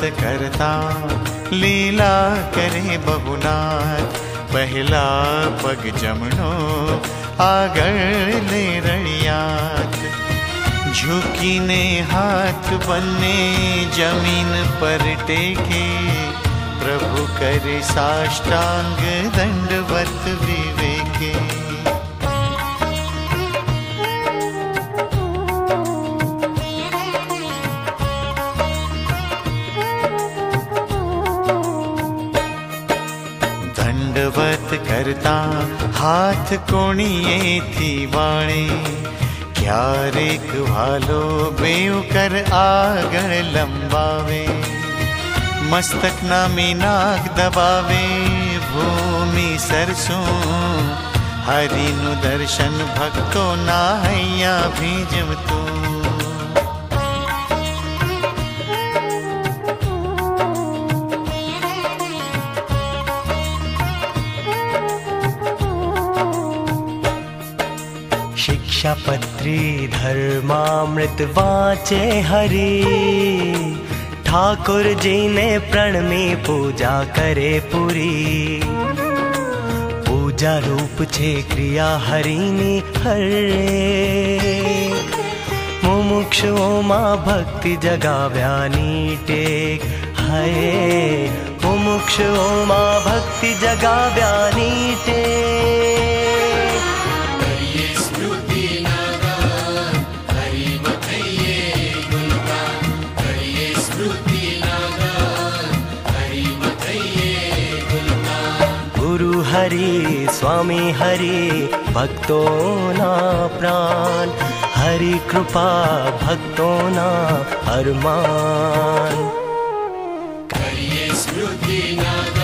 करता लीला करे बहुनाथ। पहला पग जमणो आगळे रणियात। झुकीने हाथ बन्ने जमीन पर टेके। प्रभु करे साष्टांग दंडवत विवेके। दंडवत करता हाथ कोणीए थी वाणे। क्यारेक भालो बेउ कर आगळ लंबावे। मस्तक ना मीनाक दबावे भूमि सरसों। हरि नु दर्शन भक्तो ना हैया भीजवतो। शिक्षापत्री धर्मामृत वाचे हरि। ठाकुर जी ने प्रणमी पूजा करे पूरी। पूजा रूप छे क्रिया हरिनी हरे। मुमुक्षुओं मां भक्ति जगाव्यानी टेक है। मुमुक्षुओं मां भक्ति जगाव्यानी टेक। गुरु हरि स्वामी हरि भक्तों ना प्राण। हरि कृपा भक्तों ना अरमान। करिए स्मृति नागा।